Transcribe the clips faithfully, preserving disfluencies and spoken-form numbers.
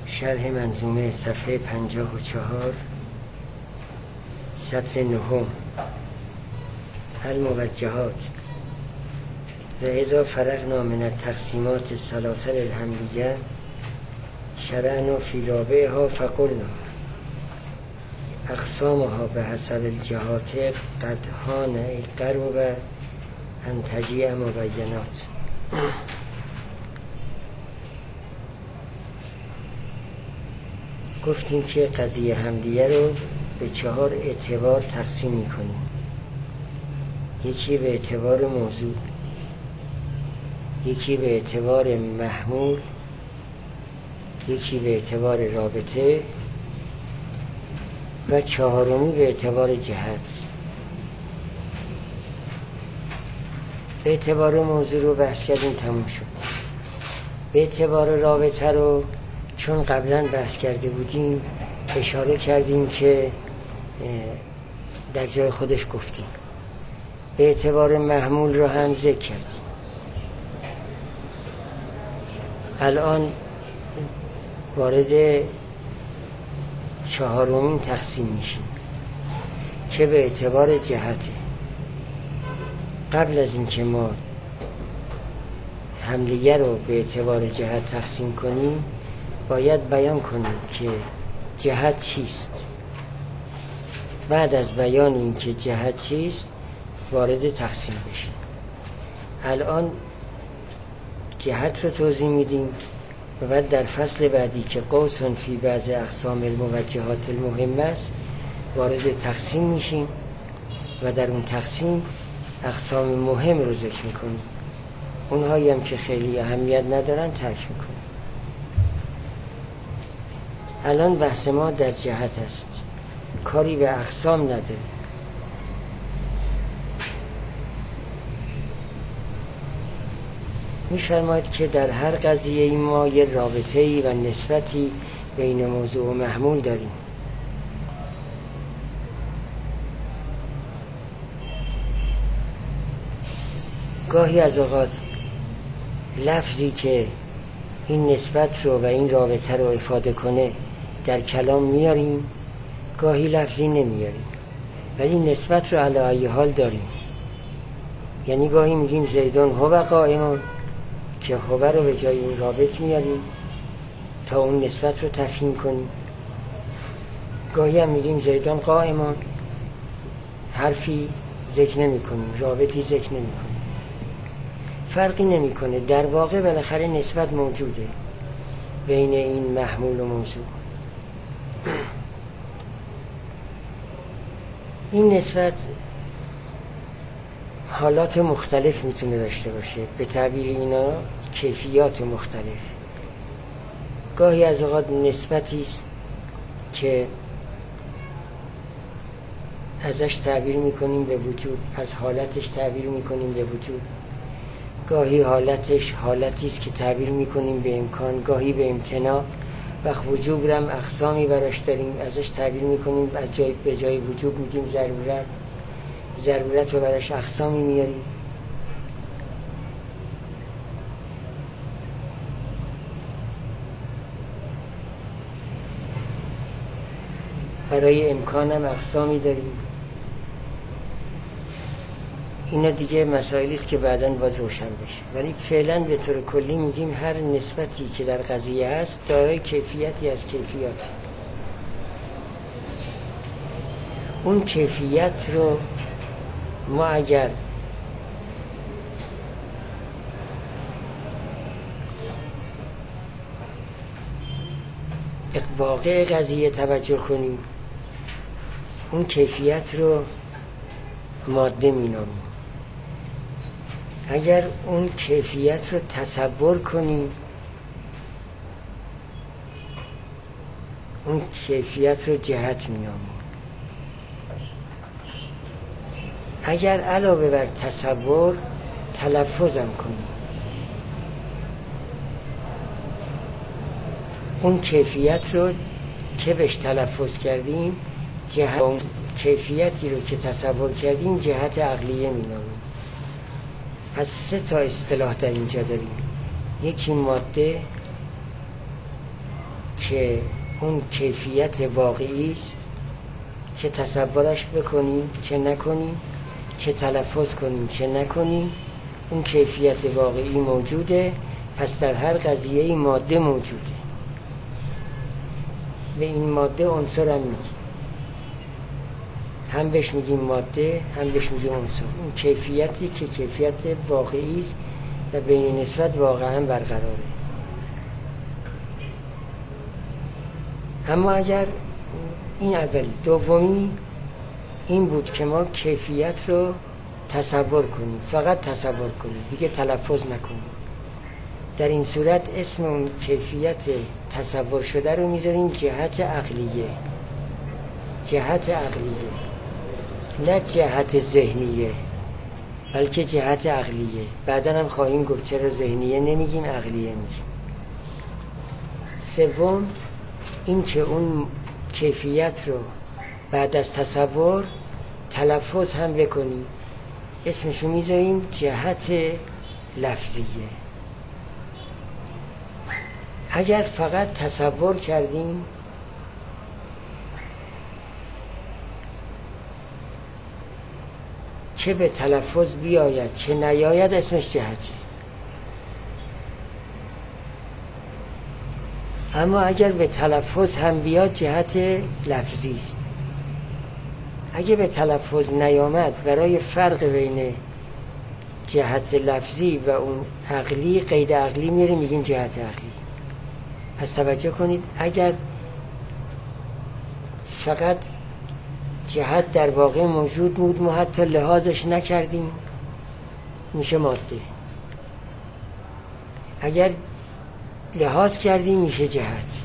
شرح منظومه صفحه پنجاه و چهار سطر نهم. الموجهات و اذا فرغنا من التقسیمات السلاسل الحملیه شرعنا فی رابعها فقلنا اقسامها به حسب الجهات قد هان ای قرب ان تجیع مبینات. گفتیم که قضیه حملیه رو به چهار اعتبار تقسیم میکنیم. یکی به اعتبار موضوع، یکی به اعتبار محمول، یکی به اعتبار رابطه و چهارمی به اعتبار جهت. به اعتبار موضوع رو بحث کردیم، تموم شد. به اعتبار رابطه رو چون قبلا بحث کرده بودیم اشاره کردیم که در جای خودش گفتیم. به اعتبار محمول رو هم ذکر کردیم. الان وارد چهارمین تقسیم میشیم که به اعتبار جهته. قبل از اینکه ما حملیه رو به اعتبار جهت تقسیم کنیم باید بیان کنیم که جهت چیست. بعد از بیان این که جهت چیست وارد تقسیم بشیم. الان جهت رو توضیح میدیم و بعد در فصل بعدی که قوس فی بعض اقسام الموجهات المهم است وارد تقسیم میشیم و در اون تقسیم اقسام مهم رو ذکر میکنیم. اونهایی هم که خیلی اهمیت ندارن ترک میکنیم. الان بحث ما در جهت است، کاری به اقسام نداره. می‌فرماید که در هر قضیه ای ما یه رابطه‌ای و نسبتی بین موضوع و محمول داریم. گاهی از اوقات لفظی که این نسبت رو و این رابطه رو افاده کنه در کلام میاریم، گاهی لفظی نمیاریم ولی نسبت رو علی ای حال داریم. یعنی گاهی میگیم زیدون هو قائمون که هو رو به جای این رابط میاریم تا اون نسبت رو تفهیم کنیم. گاهی هم میگیم زیدون قائمون، حرفی ذکر نمی کنیم، رابطی ذکر نمی کنیم. فرقی نمی کنه. در واقع بالاخره نسبت موجوده بین این محمول و موضوع. این نسبت حالات مختلف میتونه داشته باشه، به تعبیر اینا کیفیات مختلف. گاهی از اوقات نسبتی است که ازش تعبیر میکنیم به وجود، از حالتش تعبیر میکنیم به وجود. گاهی حالتش حالتی است که تعبیر میکنیم به امکان، گاهی به امتناع. وقت وجوب هم اقسامی براش داریم، ازش تعبیر میکنیم، از جای به جای وجوب میگیم ضرورت، ضرورت رو براش اقسامی میاریم. برای امکان هم اقسامی داریم. اینا دیگه مسائلی است که بعداً باید روشن بشه، ولی فعلا به طور کلی میگیم هر نسبتی که در قضیه هست دارای کیفیتی از کیفیات. اون کیفیت رو ما اگر واقع قضیه توجه کنیم اون کیفیت رو ماده مینامیم. اگر اون کیفیت رو تصور کنیم اون کیفیت رو جهت مینامیم. اگر علاوه بر تصور تلفظم کنیم اون کیفیت رو که بهش تلفظ کردیم جهت، اون کیفیتی رو که تصور کردیم جهت عقلیه مینامیم. پس سه تا اصطلاح در اینجا داریم. یکی ماده که اون کیفیت واقعی است، چه تصورش بکنیم چه نکنیم، چه تلفظ کنیم چه نکنیم، اون کیفیت واقعی موجوده. پس در هر قضیه ماده موجوده. به این ماده عنصر هم میگیم، هم بهش میگیم ماده هم بهش میگیم عنصر. اون کیفیتی که کیفیت واقعی است و بین نسبت واقعا برقراره. اما اگر این اولی، دومی این بود که ما کیفیت رو تصور کنیم، فقط تصور کنیم، دیگه تلفظ نکنیم. در این صورت اسم اون کیفیت تصور شده رو میذاریم جهت عقلیه. جهت عقلیه، نه جهت ذهنیه، بلکه جهت عقلیه. بعدن هم خواهیم گفت چرا ذهنیه نمیگیم عقلیه میگیم. سوم این که اون کیفیت رو بعد از تصور تلفظ هم بکنیم، اسمشو میذاریم جهت لفظیه. اگر فقط تصور کردیم چه به تلفظ بیاید چه نیاید اسمش جهته. اما اگر به تلفظ هم بیاد جهت لفظی است. اگه به تلفظ نیامد، برای فرق بین جهت لفظی و اون عقلی قید عقلی میره، میگیم جهت عقلی. پس توجه کنید، اگر فقط جهت در واقع موجود بود، ما حتی لحاظش نکردیم، میشه ماده. اگر لحاظ کردیم میشه جهت.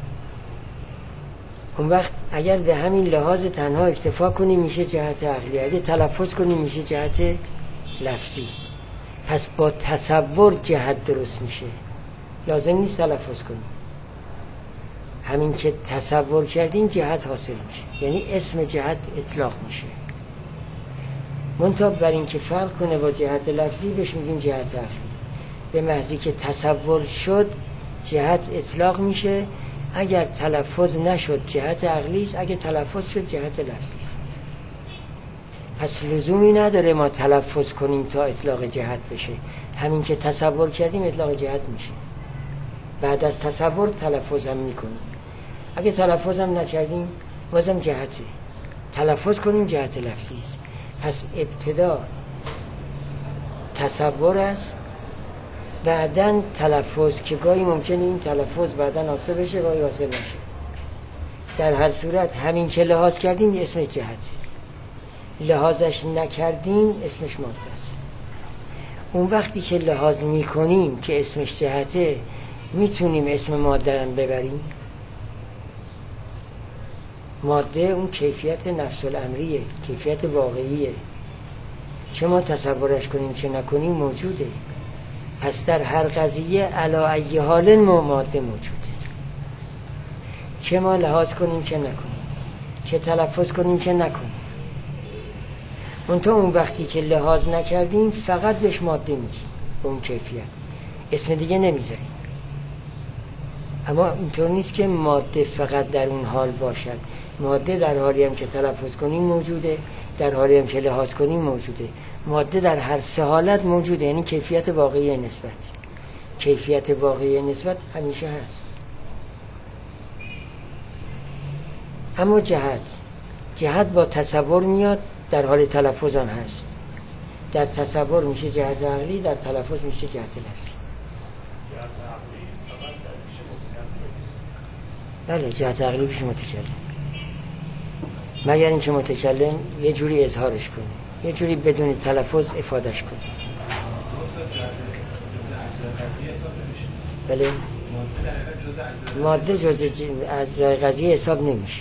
اون وقت اگر به همین لحاظ تنها اکتفا کنیم میشه جهت عقلی، اگه تلفظ کنیم میشه جهت لفظی. پس با تصور جهت درست میشه، لازم نیست تلفظ کنیم. همین که تصور کردیم جهت حاصل میشه، یعنی اسم جهت اطلاق میشه. منتها بر این که فرق کنه با جهت لفظی بهش میگیم جهت عقلی. به محضی که تصور شد جهت اطلاق میشه. اگر تلفظ نشد جهت عقلی است، اگر تلفظ شد جهت لفظی است. پس لزومی نداره ما تلفظ کنیم تا اطلاق جهت بشه. همین که تصور کردیم اطلاق جهت میشه. بعد از تصور تلفظ هم میکنیم. اگه تلفظ هم نکردیم بازم جهته. تلفظ کنیم جهت لفظی است. پس ابتدا تصور است، بعدن تلفظ، که گاهی ممکنه این تلفظ بعدن حاصل بشه گاهی حاصل نشه. در هر صورت همین که لحاظ کردیم اسمش جهته، لحاظش نکردیم اسمش ماده است. اون وقتی که لحاظ میکنیم که اسمش جهته، میتونیم اسم ماده هم ببریم. ماده اون کیفیت نفس الامریه، کیفیت واقعیه، چه ما تصورش کنیم چه نکنیم موجوده. پس در هر قضیه علی ای حال ماده موجوده، چه ما لحاظ کنیم چه نکنیم، چه تلفظ کنیم چه نکنیم. منتها اون وقتی که لحاظ نکردیم فقط بهش ماده میگیم، به اون کیفیت اسم دیگه نمیذاریم. اما اینطور نیست که ماده فقط در اون حال باشد. ماده در حالی هم که تلفظ کنیم موجوده، در حالی هم که لحاظ کنیم موجوده. ماده در هر سه حالت موجوده، یعنی کیفیت واقعی نسبت. کیفیت واقعی نسبت همیشه هست. اما جهت جهت با تصور میاد، در حال تلفظ هم هست. در تصور میشه جهت عقلی، در تلفظ میشه جهت لفظی. بله، جهت عقلی پیش متکلم، مگر اینکه متکلم یه جوری اظهارش کنه، یه جوری بدون تلفظ افادهش کنه. بله، ماده جزء اجزای قضیه حساب نمیشه.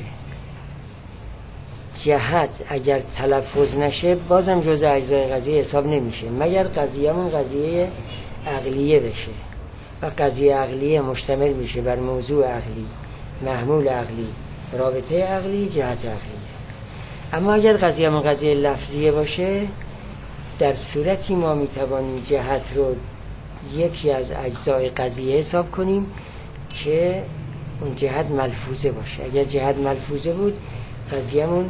جهت اگر تلفظ نشه بازم جزء اجزای قضیه حساب نمیشه، مگر قضیه‌مون قضیه عقلیه بشه و قضیه عقلیه مشتمل میشه بر موضوع عقلی، محمول عقلی، رابطه عقلی، جهت عقلی. اما اگر قضیه من قضیه لفظیه باشه، در صورتی ما میتوانیم جهت رو یکی از اجزای قضیه حساب کنیم که اون جهت ملفوظه باشه. اگر جهت ملفوظه بود قضیه‌مون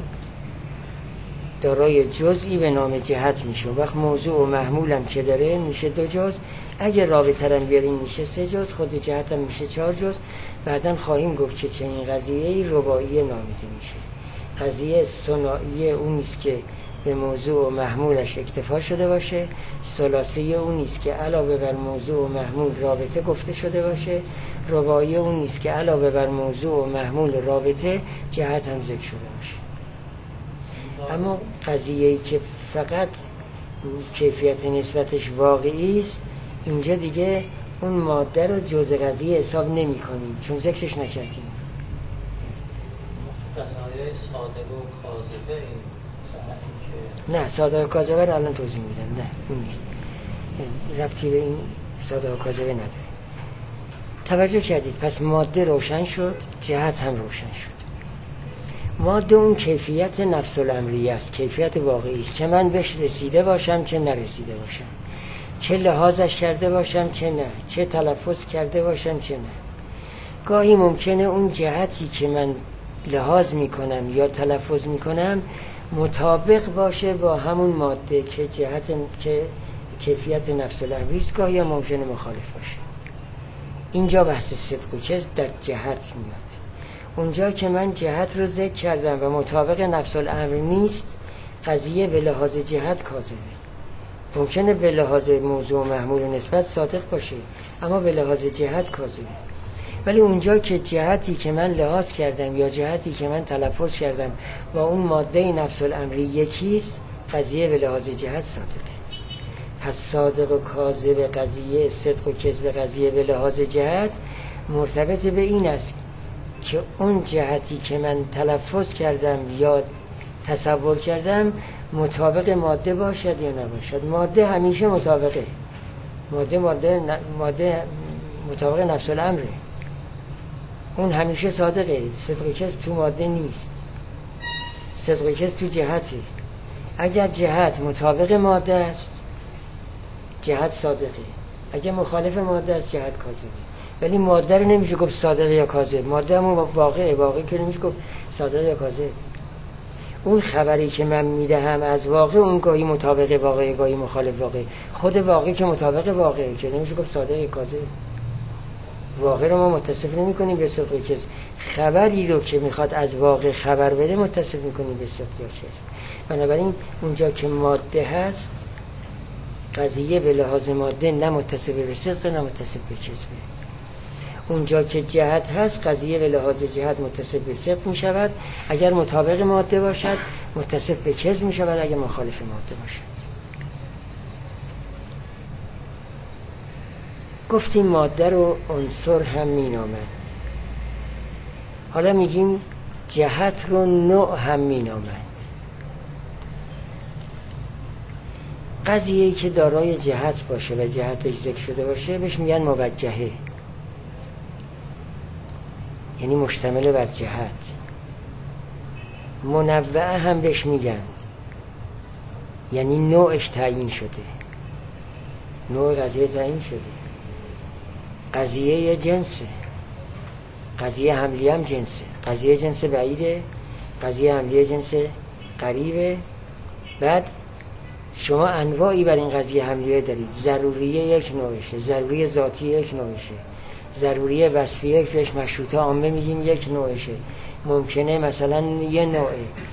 دارای جزئی به نام جهت میشه. وقت موضوع و محمولم که داره میشه دو جز. اگر رابطه رو بیاریم میشه سه جز. خود جهت هم میشه چهار جز. بعدن خواهیم گفت که چنین قضیه رباعی نامیده میشه. قضیه ثنایی اون نیست که به موضوع و محمولش اکتفا شده باشه. ثلاثی اون نیست که علاوه بر موضوع و محمول رابطه گفته شده باشه. رباعی اون نیست که علاوه بر موضوع و محمول رابطه جهت هم ذکر شده باشه. اما قضیه‌ای که فقط کیفیت نسبتش واقعی است، اینجا دیگه اون ماده رو جزء قضیه حساب نمی کنیم چون ذکرش نکردیم. قضایای صادق و کاذبه این ساعتی که نه، صادق و کاذبه رو الان توضیح میدم. نه اون نیست، ربطی به این صادق و کاذبه نداره. توجه کردید؟ پس ماده روشن شد، جهت هم روشن شد. ماده اون کیفیت نفس الامریه است، کیفیت واقعی است، چه من بهش رسیده باشم چه نرسیده باشم، چه لحاظش کرده باشم چه نه، چه تلفظ کرده باشم چه نه. گاهی ممکنه اون جهتی که من لحاظ میکنم یا تلفظ میکنم مطابق باشه با همون ماده که جهت که کیفیت نفس الامریه است، گاهی هم ممکنه مخالف باشه. اینجا بحث صدق و کذب در جهت میاد. اونجا که من جهت رو ذکر کردم و مطابق نفس الامر نیست، قضیه به لحاظ جهت کاذبه. ممکنه به لحاظ موضوع و محمول و نسبت صادق باشه اما به لحاظ جهت کاذبه. ولی اونجا که جهتی که من لحاظ کردم یا جهتی که من تلفظ کردم با اون ماده نفس الامری یکیست، قضیه به لحاظ جهت صادقه. پس صادق و کاذب قضیه، صدق و کذب قضیه به لحاظ جهت مرتبط به این است که اون جهتی که من تلفظ کردم یا تصور کردم مطابق ماده باشد یا نباشد. ماده همیشه مطابقه. ماده ماده ماده مطابق نفس الامره. اون همیشه صادقه. صدق و کذب تو ماده نیست. صدق و کذب تو جهته. اگر جهت مطابق ماده است جهت صادقه، اگر مخالف ماده است جهت کاذبه. ولی ماده رو نمیشه گفت صادق یا کاذب. ماده همون واقعه، واقعی که نمیشه گفت صادق یا کاذب. اون خبری که من میدهم از واقع اون گاهی مطابق واقعه، گاهی مخالف واقعه. خود واقعی که مطابق واقعه که نمیشه گفت صادق یا کاذب. واقع رو ما متصف نمی کنیم به صدق و کذب. خبری رو که میخواد از واقع خبر بده متصف میکنیم به صدق یا کذب. بنابراین اونجا که ماده هست قضیه به لحاظ ماده نه متصف به صدق نه متصف به کذب. اونجا که جهت هست قضیه به لحاظ جهت متصف به صدق می شود اگر مطابق ماده باشد، متصف به کذب می شود اگر مخالف ماده باشد. گفتیم ماده رو عنصر هم می نامند. حالا میگیم جهت رو نوع هم می نامند. قضیه‌ای که دارای جهت باشه و جهتش ذکر شده باشه بهش میگن موجهه، یعنی مشتمل بر جهت. منوعه هم بهش میگن، یعنی نوعش تعیین شده، نوع قضیه تعیین شده. قضیه یه جنسه، قضیه حملی هم جنسه، قضیه جنس بعیده، قضیه حملی جنس قریبه. بعد شما انواعی بر این قضیه حملیه دارید. ضروریه یک نوعشه، ضروری ذاتی یک نوعشه، ضروری وصفیه که بهش مشروطه عامه میگیم یک نوعشه. ممکنه مثلا یه نوع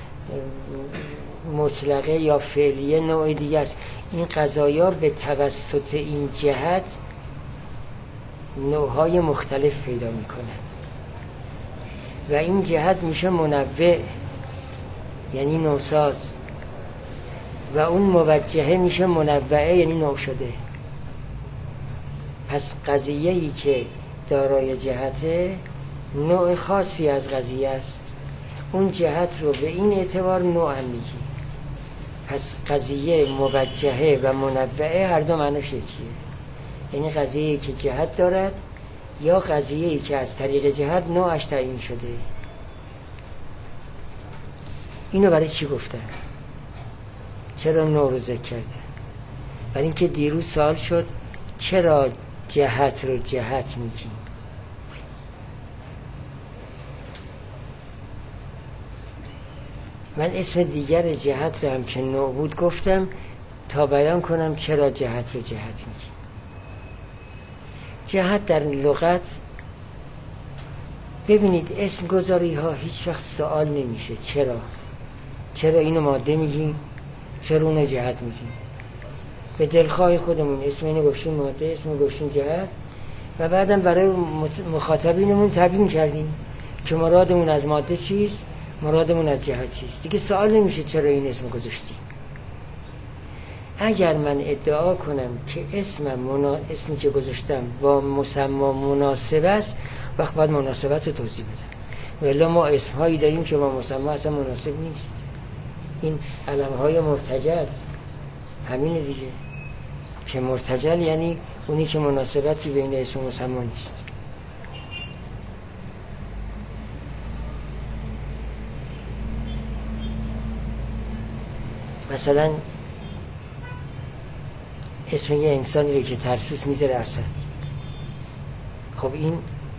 مطلقه یا فعلیه نوع دیگه است. این قضایا به توسط این جهت نوعهای مختلف پیدا میکند و این جهت میشه منوع، یعنی نوساز، و اون موجهه میشه منوعه، یعنی نوع شده. پس قضیه‌ای که دارای جهته نوع خاصی از قضیه است. اون جهت رو به این اعتبار نوع هم میگی. پس قضیه موجهه و منوعه هر دو معناش یکیه، یعنی قضیه‌ای که جهت دارد یا قضیه‌ای که از طریق جهت نوعش تعیین شده. اینو برای چی گفتن؟ چرا نوع رو ذکر کردن؟ برای اینکه دیروز سوال شد چرا جهت رو جهت میگیم. من اسم دیگر جهت رو هم که نوع بود گفتم تا بیان کنم چرا جهت رو جهت میگیم. جهت در لغت ببینید اسم گذاری ها هیچ وقت سوال نمیشه چرا چرا اینو ماده میگیم، چرا اونو جهت میگیم. به دلخواه خودمون اسم اینو گفتیم ماده، اسم گفتیم جهت و بعدم برای مخاطبینمون تبیین کردیم که مرادمون از ماده چیست، مرادمون از جهت چیست. دیگه سوال نمیشه چرا این اسم گذاشتیم. اگر من ادعا کنم که اسمم منا... اسمی که گذاشتم با مسمی مناسب است، وقت بعد مناسبت رو توضیح بدم. ولی ما اسمهایی داریم که با مسمی اصلا مناسب نیست. این علمهای مرتجل همینه دیگه، که مرتجل یعنی اونی که مناسبتی بین اسم و مسمی نیست. مثلا اسم یه انسانی رو که ترسوس میذاره اسد، خب این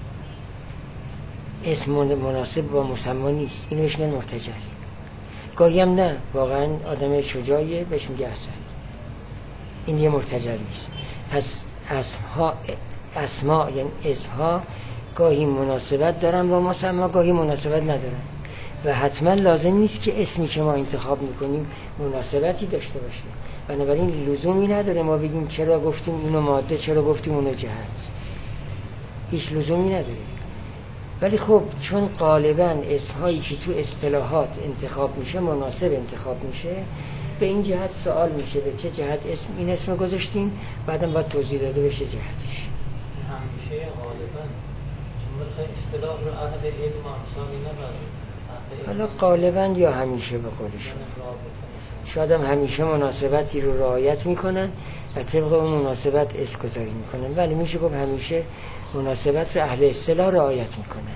اسم مناسب با مسمی نیست، اینو بهش میگن مرتجل. گاهی هم نه، واقعا آدم شجاعیه بهش میگه اسد، این یه مرتجل نیست. پس اسمها اسما یعنی اسمها گاهی مناسبت دارن با مسمی، گاهی مناسبت ندارن و حتما لازم نیست که اسمی که ما انتخاب میکنیم مناسبتی داشته باشه. بنابراین لزومی نداره ما بگیم چرا گفتیم اینو ماده، چرا گفتیم اونو جهت، هیچ لزومی نداره. ولی خب چون غالبا اسمهایی که تو اصطلاحات انتخاب میشه مناسب انتخاب میشه، به این جهت سوال میشه به چه جهت اسم این اسم گذاشتیم، بعدم باید توضیح داده بشه جهتش. همیشه غالبا چون اصطلاح رو اهل علم همسانی نبازید، حالا غالبا یا همیشه به قولشون، شاید هم همیشه مناسبتی رو رعایت میکنن و طبق اون مناسبت اسم گذاری میکنن، ولی میشه گفت همیشه مناسبت رو اهل اصطلاح رعایت میکنن.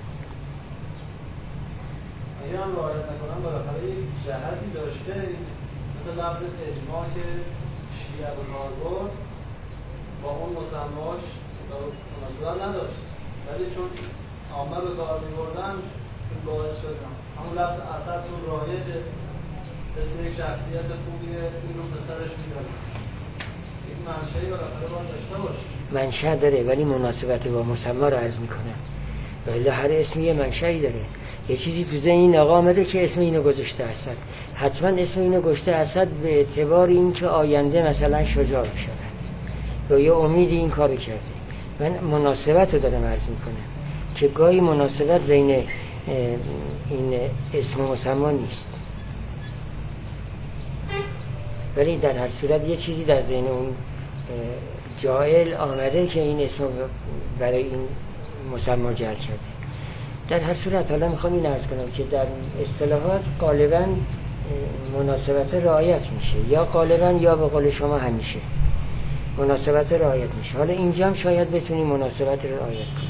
اگر هم رعایت نکنن بالاخره یک جهتی داشته، مثل لفظ اجماع که شیعه و کاربرد با اون مسماش مناسبت نداشت، ولی چون عامه به کار میبردن باعث شد همون لفظ اسد چون رایجه، اسم یک شخصیت خوبیه، این رو پسرش میداره، این منشأی بالاخره باید داشته باشه. منشأ داره ولی مناسبت با مسمی رو عرض میکنم. ولی هر اسمی یه منشأی داره. یه چیزی تو ذهن این آقا آمده که اسم اینو گذاشته اسد، حتما اسم اینو گذاشته اسد به اعتبار این که آینده مثلا شجاع بشود یا یه امیدی این کارو کرده. من مناسبت رو دارم عرض میکنم که گاهی مناسبت بین این اسم و مسمی نیست، ولی در هر صورت یه چیزی در ذهن اون جاهل آمده که این اسم برای این مسمی جعل کرده. در هر صورت حالا میخوام این عرض کنم که در اصطلاحات غالبا مناسبت رعایت میشه، یا غالبا یا به قول شما همیشه مناسبت رعایت میشه. حالا اینجا هم شاید بتونیم مناسبت رو رعایت کنیم.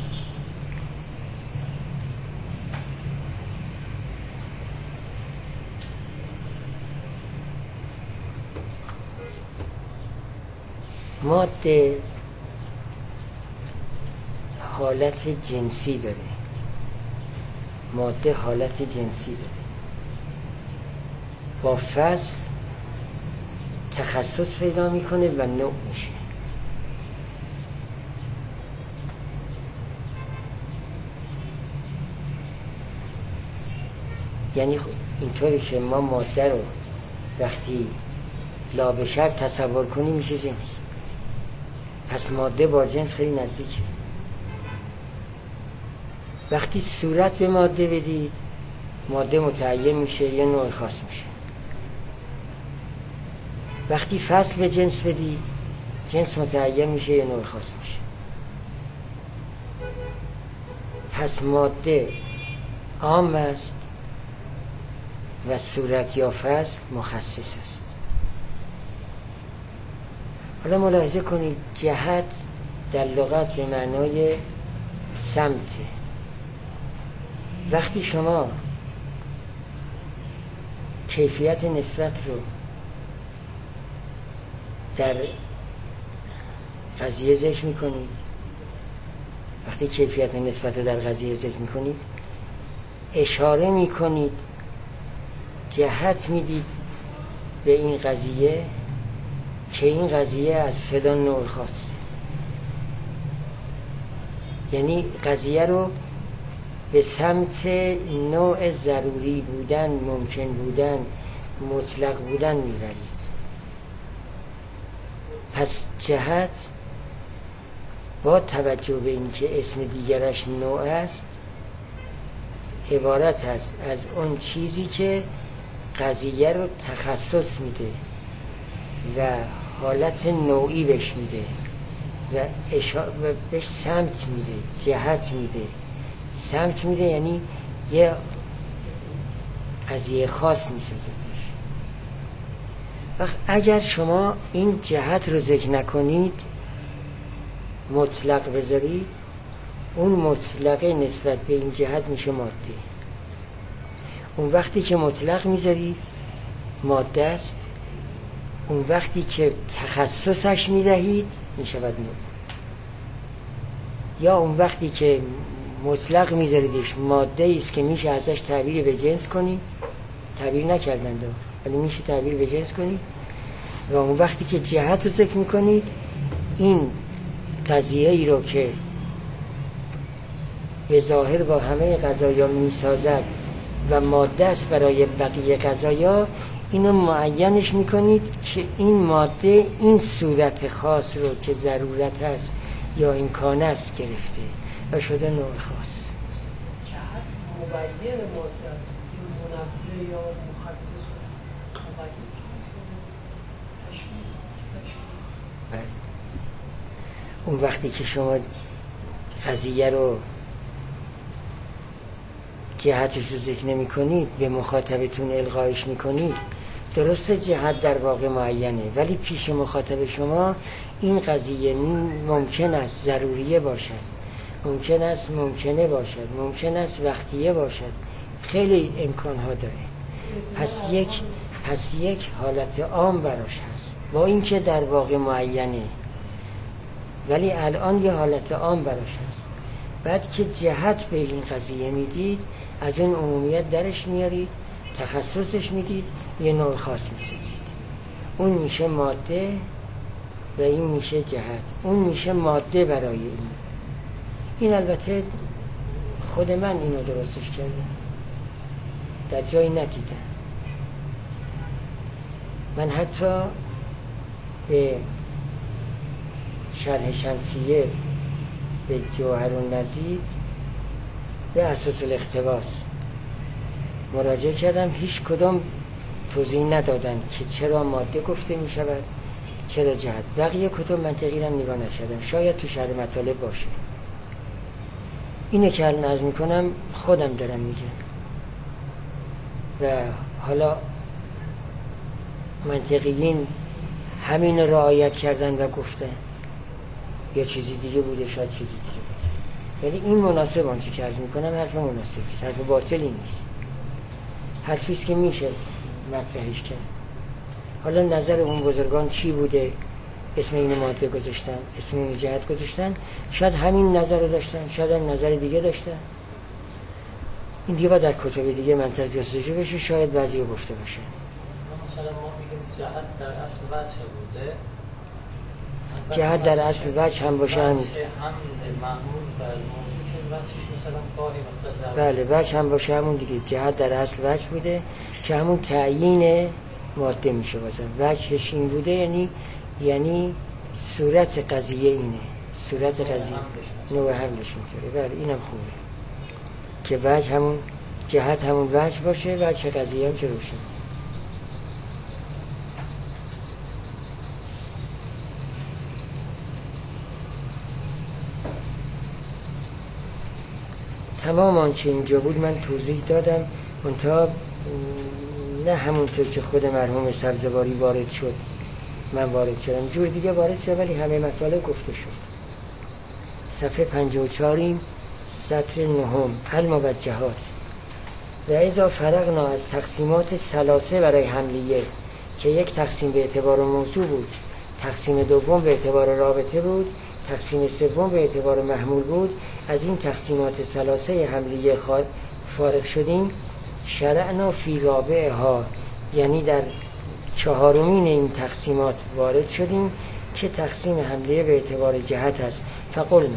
ماده حالت جنسی داره، ماده حالت جنسی داره. با فصل تخصص پیدا میکنه و نوع میشه. یعنی اینطوری که ما ماده رو وقتی لابشر تصور کنیم میشه جنس. پس ماده با جنس خیلی نزدیکه. وقتی صورت به ماده بدید، ماده متعین میشه، یه نوع خاص میشه. وقتی فصل به جنس بدید، جنس متعین میشه، یه نوع خاص میشه. پس ماده عام است و صورت یا فصل مخصص است. حالا ملاحظه کنید جهت در لغت به معنای سمته. وقتی شما کیفیت نسبت رو در قضیه ذکر میکنید، وقتی کیفیت نسبت رو در قضیه ذکر میکنید اشاره میکنید جهت میدید به این قضیه که این قضیه از فلان نوع خاص، یعنی قضیه رو به سمت نوع ضروری بودن، ممکن بودن، مطلق بودن میبرید. پس جهت با توجه به اینکه اسم دیگرش نوع است عبارت است از اون چیزی که قضیه رو تخصص میده و حالت نوعی بهش میده و بهش سمت میده، جهت میده. سمت میده یعنی یه قضیه خاص میسازدش. وقت اگر شما این جهت رو ذکر نکنید، مطلق بذارید، اون مطلقه نسبت به این جهت میشه ماده. اون وقتی که مطلق میذارید ماده است، اون وقتی که تخصصش میدهید میشود نوع. یا اون وقتی که مطلق میذاریدش ماده است که میشه ازش تعبیر به جنس کنی، تعبیر نکردند ولی میشه تعبیر به جنس کنی. و اون وقتی که جهت رو ذکر میکنید، این قضیه ای رو که به ظاهر با همه قضایا میسازد و ماده است برای بقیه قضایا، اینو معینش میکنید که این ماده این صورت خاص رو که ضرورت است یا امکان است گرفته و شده نوع خاص. جهت مبین ماده است، این منبه یا مخصص مبین بله. اون وقتی که شما قضیه رو جهتش رو ذکر نمی کنید، به مخاطبتون القایش می کنید، درسته جهت در واقع معینه، ولی پیش مخاطب شما این قضیه ممکن است ضروریه باشد، ممکن است ممکنه باشد، ممکن است وقتیه باشد، خیلی امکانها داره. پس یک پس یک حالت عام براش هست، با اینکه در واقع معینه ولی الان یه حالت عام براش هست. بعد که جهت به این قضیه میدید، از اون عمومیت درش میارید، تخصصش میدید، یه نوع خاص میسازید. اون میشه ماده و این میشه جهت. اون میشه ماده برای این. این البته خود من اینو درستش کردم، در جایی ندیدم. من حتی به شرح شمسیه به جوهر النزید به اساس الاقتباس مراجعه کردم، هیچ کدام توضیح ندادن که چرا ماده گفته می شود، چرا جهت. بقیه کتب منطقی را نگاه نکردم، شاید تو شرح مطالب باشه. اینه که الان عرض می کنم خودم دارم میگم و حالا منطقیین همین رعایت کردن و گفتن، یا چیزی دیگه بوده، شاید چیزی دیگه بوده، ولی این مناسب آنچه که عرض میکنم حرف مناسبی است، حرف باطلی نیست، حرفیست که میشه مطرحش کرد. حالا نظر اون بزرگان چی بوده، اسم این ماده گذاشتن، اسم این جهت گذاشتن، شاید همین نظر رو داشتن، شاید هم نظر دیگه داشتن. این دیگه با در کتب دیگه منطق جستجو بشه، شاید بعضی رو گفته باشه. مثلا ما میگیم جهت در اصل وجه بوده، جهت در اصل وجه هم باشه، هم معمول بر موضوع که وجهش مثلا گاهی وقتا بله وجه هم باشه، همون دیگه جهت در اصل وجه بوده که همون تعیین ماده میشه. بازم وجهش این بوده، یعنی یعنی صورت قضیه اینه، صورت قضیه نوع حملش اینطوره. بله اینم خوبه که وجه همون جهت همون وجه باشه، وجه قضیه هم که روشن. تمام آنچه اینجا بود من توضیح دادم، منتها نه همونطور که خود مرحوم سبزواری وارد شد من وارد شدم، جور دیگه وارد شدم، ولی همه مطالب گفته شد. صفحه پنجاه و چهار سطر نهم الموجهات. و اذا فرغنا از تقسیمات ثلاثه برای حملیه که یک تقسیم به اعتبار موضوع بود، تقسیم دوم به اعتبار رابطه بود، تقسیم سوم به اعتبار محمول بود، از این تقسیمات ثلاثه حملیه فارغ شدیم، شرعنا فی رابعها، یعنی در چهارمین این تقسیمات وارد شدیم که تقسیم حمله به اعتبار جهت است. فقلنا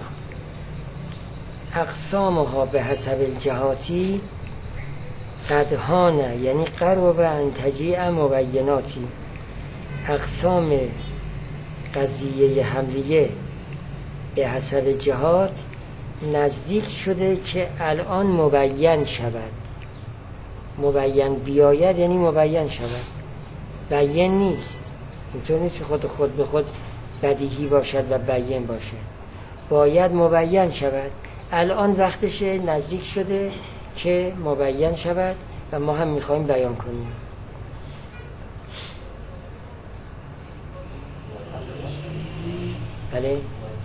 اقسامها به حسب الجهاتی قدهانه، یعنی قرب ان تجیع مبیناتی. اقسام قضیه حملیه به حسب جهات نزدیک شده که الان مبین شود. مبین بیاید یعنی مبین شود، بیان نیست. اینطور نیست که خود خود به خود بدیهی باشد و بیان باشد، باید مبین شود. الان وقتش نزدیک شده که مبین شود و ما هم میخوایم بیان کنیم. بله؟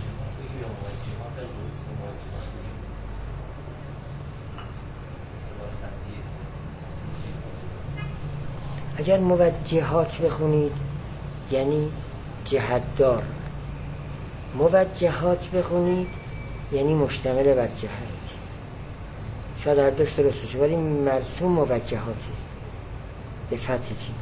اگر موجهات بخونید یعنی جهتدار، موجهات بخونید یعنی مشتمل بر جهت. شاید هر دوش درست باشه ولی مرسوم موجهاته به فتح چی؟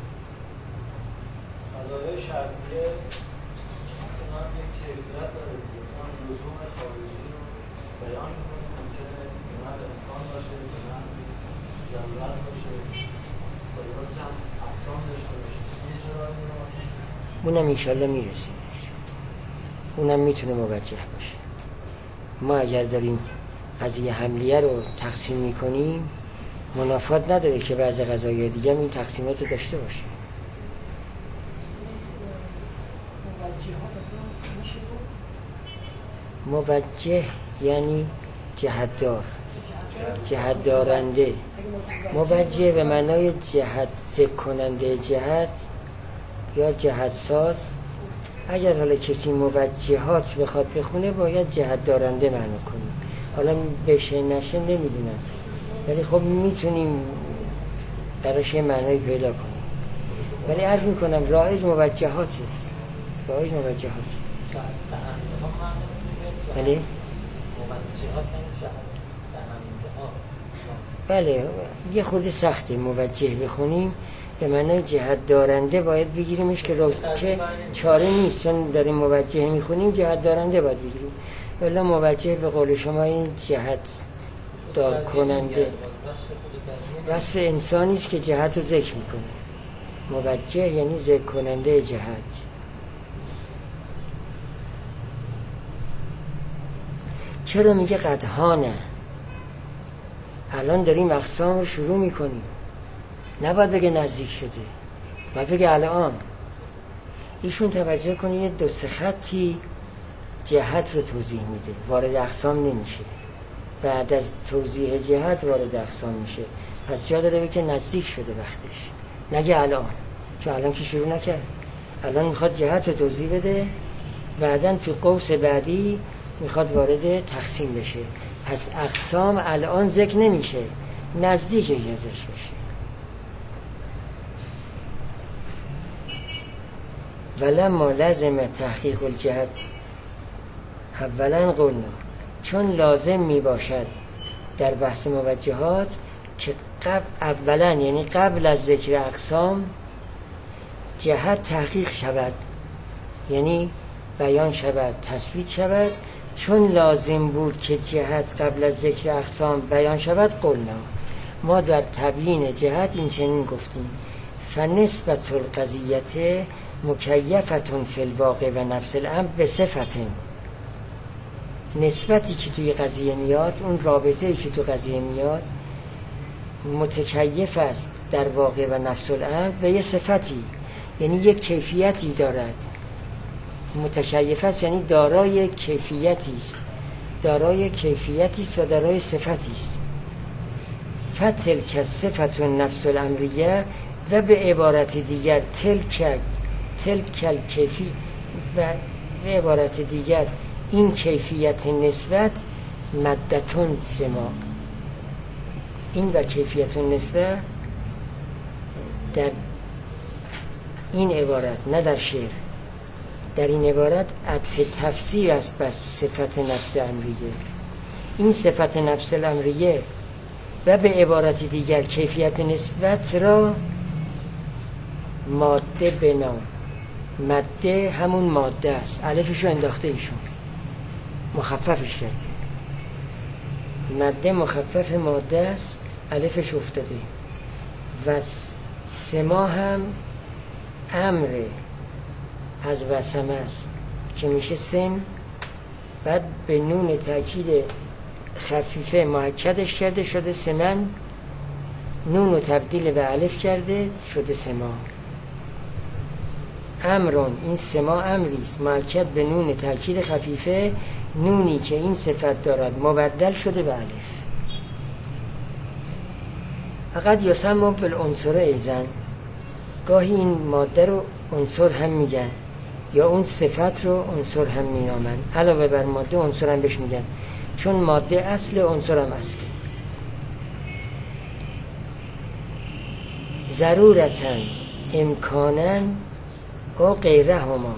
قضایه شرطیه احتمال یک کیفیت داره دیگه، اون لزوم خارجی رو بیان می‌کنه، ممکنه نه امکان باشه نه ضرورت باشه، باید هم اقسام داشته باشه. این چرا این رو اونم انشالله میرسیم، اونم میتونه موجه باشه. ما اگر داریم قضیه حملیه رو تقسیم میکنیم منافات نداره که بعضی قضایای دیگه هم این تقسیمات رو داشته باشه. موجه یعنی جهتدار، جهت دارنده. موجه به معنای جهت ذکر کننده جهت یا جهت ساز. اگر حالا کسی موجهات بخواد بخونه باید جهت دارنده معنا کنیم. حالا بشه نشه نمیدونم ولی خب میتونیم براش معنایی پیدا کنیم. ولی عرض میکنم رایج موجهاته، رایج موجهاته. بله؟ بله یه خود سخته موجه بخونیم به معنای جهت دارنده باید بگیریمش که رو... که چاره نیست، چون داریم موجه میخونیم جهت دارنده باید بگیریم. ولی موجه به قول شما این جهت دار کننده وصف انسانی است که جهت رو ذکر میکنه. موجه یعنی ذکر کننده جهت. چرا میگه قدهانه؟ الان داریم اقسام رو شروع میکنیم، نباید بگه نزدیک شده، باید بگه الان. ایشون توجه کنید یه دو سه خطی جهت رو توضیح میده، وارد اقسام نمیشه. بعد از توضیح جهت وارد اقسام میشه. پس جا داره بگه نزدیک شده وقتش، نگه الان، چون الان که شروع نکرد. الان میخواد جهت رو توضیح بده، بعدن تو قوس بعدی میخواد وارد تقسیم بشه. پس اقسام الان ذکر نمیشه، نزدیک یه ذکر بشه. ولما لازم تحقیق الجهت اولا قلنا، چون لازم می باشد در بحث موجهات که قبل اولا یعنی قبل از ذکر اقسام جهت تحقیق شود، یعنی بیان شود، تثبیت شود. چون لازم بود که جهت قبل از ذکر اقسام بیان شود قلنا، ما در تبیین جهت این چنین گفتیم: فنسبت القضیت مکیفتون فی الواقع و نفس الامر به صفتن. نسبتی که توی قضیه میاد، اون رابطه‌ای که تو قضیه میاد متکیف است در واقع و نفس الامر به یه صفتی، یعنی یک کیفیتی دارد. متکیف است یعنی دارای کیفیتی است، دارای کیفیتی است و دارای صفتی است. فتلک صفت نفس الامریه، و به عبارت دیگر تلک تلک کیفی، و به عبارت دیگر این کیفیت نسبت مدتون سما. این و کیفیت نسبت در این عبارت، نه در شعر، در این عبارت عطف تفسیر است بس صفت نفس امریه. این صفت نفس الامریه و به عبارت دیگر کیفیت نسبت را ماده بنام. ماده همون ماده است، الفشو انداخته ایشون، مخففش کرده. ماده مخفف ماده است، الفش افتاده. و سما هم امر از وسمه است که میشه سم، بعد به نون تأکید خفیفه محکدش کرده شده سمن، نون رو تبدیل به الف کرده شده سما. امرون، این سما امریست محکد به نون تأکید خفیفه، نونی که این صفت دارد مبدل شده به الف. فقط یسمى بالعنصر ایزن، گاهی این ماده رو عنصر هم میگن یا اون صفت رو عنصر هم مینامن. علاوه بر ماده عنصر هم بهش میگن، چون ماده اصل، عنصر هم اصله. ضرورتاً امکاناً و غیرهما،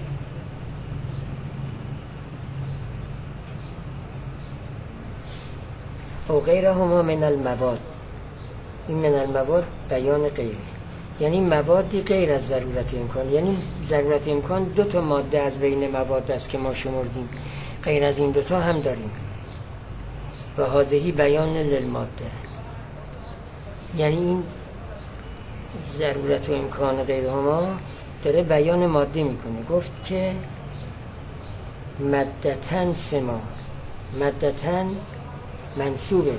و غیرهما من المواد. این من المواد بیان غیره، یعنی موادی غیر از ضرورت امکان. یعنی ضرورت امکان دو تا ماده از بین مواد است که ما شمردیم، غیر از این دوتا هم داریم. و هذه بیان للماده، یعنی این ضرورت و امکان غیرهما داره بیان ماده میکنه. گفت که مدتن سما، مدتن منصوبه،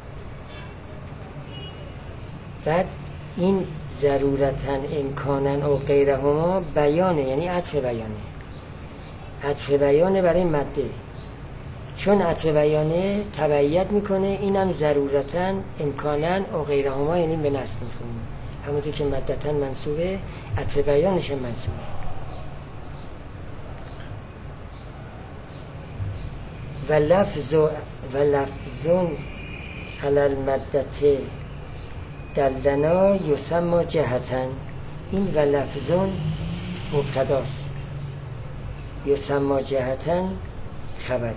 بعد این ضرورتن امکانن و غیرهما بیانه، یعنی عطف بیانه. عطف بیانه برای ماده، چون عطف بیانه تبعیت میکنه، اینم ضرورتن امکانن و غیرهما، یعنی به نصب میخونیم. همونطور که مدتن منصوبه، عطف بیانش هم منصوبه. و لفظ و لفظون علی المدته دلنا یسمى جهتن. این و لفظون مبتداست، یسمى جهتن خبری.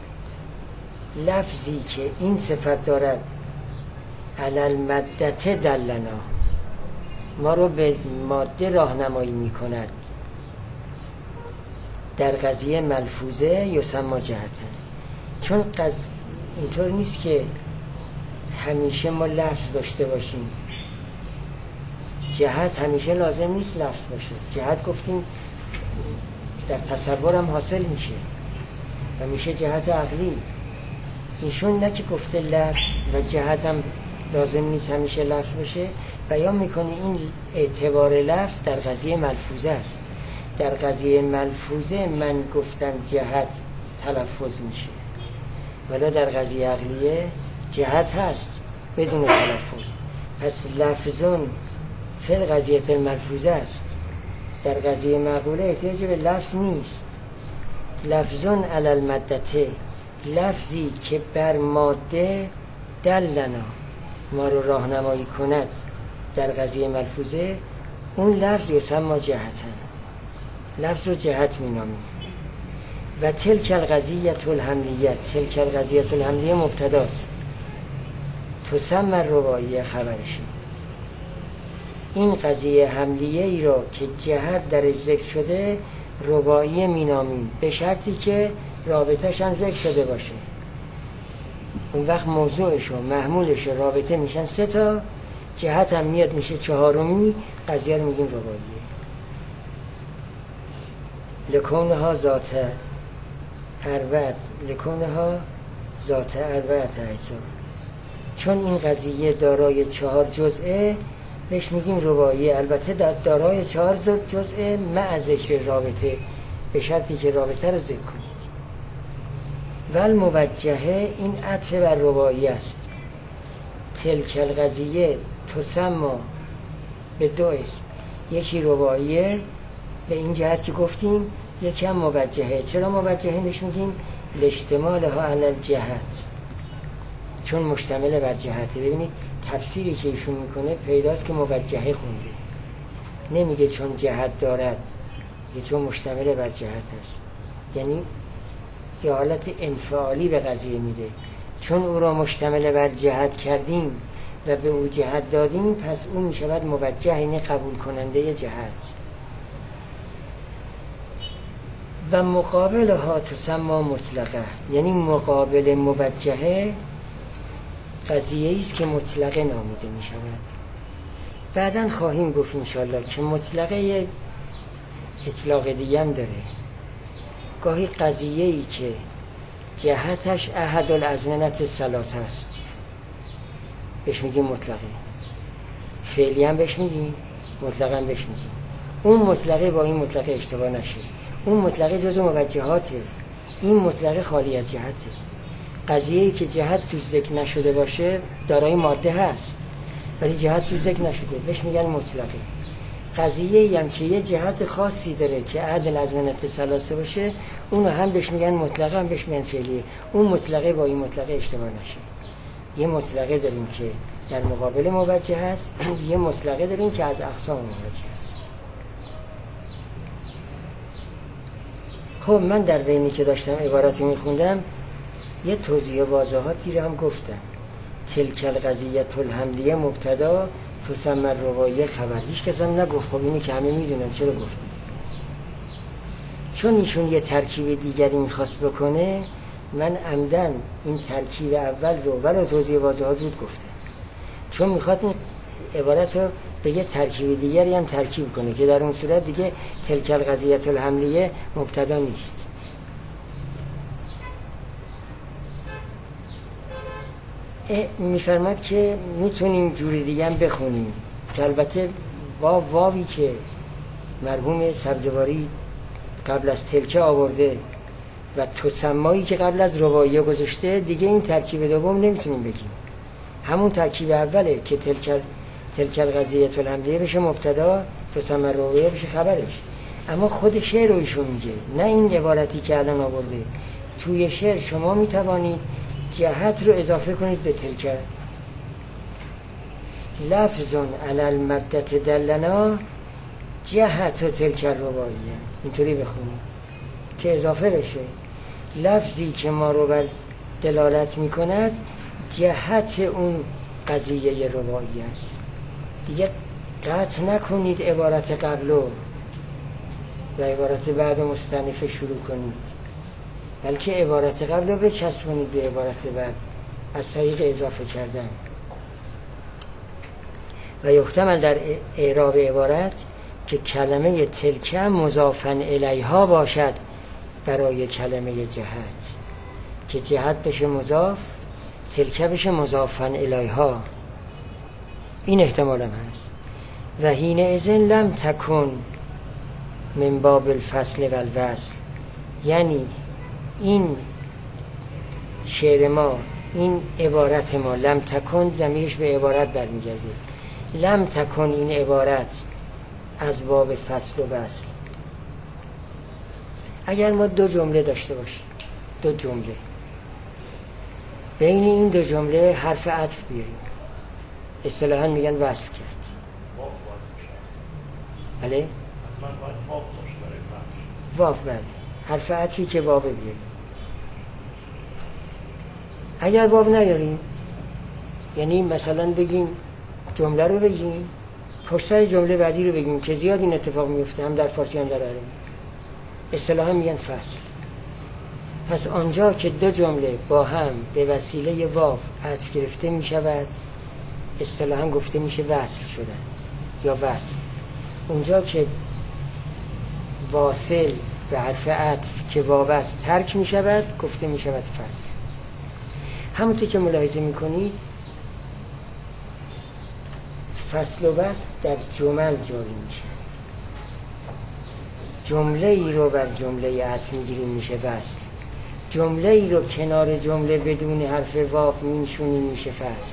لفظی که این صفت دارد علی المدته دلنا، ما رو به ماده راهنمایی میکند، در قضیه ملفوظه یسمى جهتن. چون قض... اینطور نیست که همیشه ما لفظ داشته باشیم. جهت همیشه لازم نیست لفظ باشه. جهت گفتیم در تصورم حاصل میشه و میشه جهت عقلی. ایشون نه که گفته لفظ و جهت هم لازم نیست همیشه لفظ باشه، بیان میکنه این اعتبار لفظ در قضیه ملفوظه است. در قضیه ملفوظه من گفتم جهت تلفظ میشه، ولی در قضیه عقلیه جهت هست بدون تلفظ. پس لفظون فی القضیه الملفوظه است، در قضیه معقوله احتیاج به لفظ نیست. لفظون علی المدته، لفظی که بر ماده دلنا، ما رو راهنمایی کند در قضیه ملفوظه، اون لفظ یسمى جهتن، لفظ رو جهت مینامیم. و تلک القضیه الحملیه، تلک القضیه الحملیه مبتداست، تسمى الرباعیه خبرشه. این قضیه حملیه ای را که جهت در ذکر شده رباعیه مینامیم، به شرطی که رابطه‌ش هم ذکر شده باشه. اون وقت موضوعش و محمولش و رابطه میشن سه تا، جهت هم میاد میشه چهارمی، قضیه رو میگیم رباعیه. لکونها ذات اربعت، لکونها ذات اربعت اجزا، چون این قضیه دارای چهار جزئه بهش میگیم رباعیه. البته دارای چهار جزئه مع ذکر رابطه، به شرطی که رابطه رو ذکر کنید. ول موجهه، این عطف بر رباعیه است. تلک القضیه تسمى به دو اسم، یکی رباعیه به این جهت که گفتیم، یکی هم موجهه. چرا موجهه بهش میگیم؟ لاجتماعها علی الجهت، چون مشتمل بر جهته. ببینید تفسیری که ایشون میکنه پیداست که موجهه خونده، نمیگه چون جهت دارد، یه چون مشتمل بر جهت است. یعنی یه حالت انفعالی به قضیه میده، چون او را مشتمل بر جهت کردیم و به او جهت دادیم، پس او می شود موجه، یعنی قبول کننده جهت. و مقابل ها تسمى مطلقه، یعنی مقابل موجهه قضیه است که مطلقه نامیده می شود. بعداً خواهیم گفت انشالله که مطلقه اطلاق دیگه هم داره. گاهی قضیه ای که جهتش احد الازمنة ثلاثه است بهش میگیم مطلقه، فعلی هم بهش میگیم، مطلقه هم بهش میگیم. اون مطلقه با این مطلقه اشتباه نشه، اون مطلقه جزو موجهاته، این مطلقه خالی از جهته. قضیه ای که جهت تو ذکر نشده باشه دارای ماده هست ولی جهت تو ذکر نشده بهش میگن مطلقه. قضیه ای هم که یه جهت خاصی داره که احد الازمنة ثلاثه باشه اونو هم بهش میگن مطلقه، هم بهش میگن فعلیه. اون مطلقه با این مطلقه اشتباه نشه. یه مطلقه داریم که در مقابل موجه هست، یه مطلقه داریم که از اقسام موجه هست. خب من در بینی که داشتم عبارتی میخوندم یه توضیح واضحاتی رو هم گفتم. تلک القضیة الحملیه مبتدا تسمى الروایه خبر. هیچ کس هم نگفت خب اینی که همه میدونن چرا گفتیم. چون ایشون یه ترکیب دیگری میخواست بکنه من عمدن این ترکیب اول رو ولو توضیح واضحات بود گفتم، چون میخواد این عبارت رو به یه ترکیب دیگری هم ترکیب کنه که در اون صورت دیگه تلک القضیة الحملیه مبتدا نیست. میفرماد که میتونیم جوری دیگه هم بخونیم که البته با واوی که مرحوم سبزواری قبل از تلکه آورده و تسمایی که قبل از رباعیه گذاشته دیگه این ترکیب دوم نمیتونیم بگیم. همون ترکیب اوله که تلک تلک القضیة الحملیه بشه مبتدا، تسمى الرباعیه بشه خبرش. اما خود شعر رو ایشون میگه، نه این عبارتی که الان آورده. توی شعر شما میتوانید جهت رو اضافه کنید به تلک. لفظون علی المدة دلنا جهت و تلک الرباعیه، اینطوری بخونید که اضافه بشه. لفظی که ما رو بر دلالت میکند جهت اون قضیه رباعی است. دیگه قطع نکنید عبارت قبلو و عبارت بعد مستأنفه شروع کنید، بلکه عبارت قبلو بچسبونید به عبارت بعد از طریق اضافه کردن. و یحتمل در اعراب عبارت که کلمه تلکه مضافاً الیها باشد برای کلمه جهت، که جهت بشه مضاف، تلکه بشه مضافاً الیها. این احتمال هم هست. و حین اذن لم تکن من باب الفصل و الوصل، یعنی این شعر ما، این عبارت ما لم تکن ضمیرش به عبارت برمیگرده. لم تکن این عبارت از باب فصل و وصل. اگر ما دو جمله داشته باشیم، دو جمله، بین این دو جمله حرف عطف بیاریم، اصطلاحاً میگن وصل کرد. بله؟ واف. بله، حرف عطفی که واو بیاریم. اگر واو نیاریم، یعنی مثلا بگیم جمله رو بگیم پشت سر جمله بعدی رو بگیم که زیاد این اتفاق میفته، هم در فارسی هم در عربی، اصطلاحاً میگن فصل. پس آنجا که دو جمله با هم به وسیله واو عطف گرفته میشود اصطلاحاً گفته میشه وصل شدن یا وصل. اونجا که واصل به حرف عطف که واو است ترک میشود گفته میشود فصل. همونطور که ملاحظه میکنید فصل و وصل در جمل جاری میشه. جمله ای رو بر جمله عطف میگیریم میشه وصل، جمله ای رو کنار جمله بدون حرف واو میشونیم میشه فصل.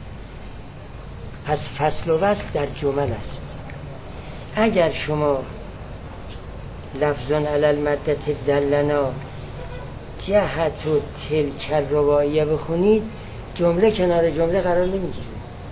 پس فصل و وصل در جمل است. اگر شما لفظون علی المدة دلنا جهت و تلک الرباعیه بخونید جمله کنار جمله قرار نمیگیره.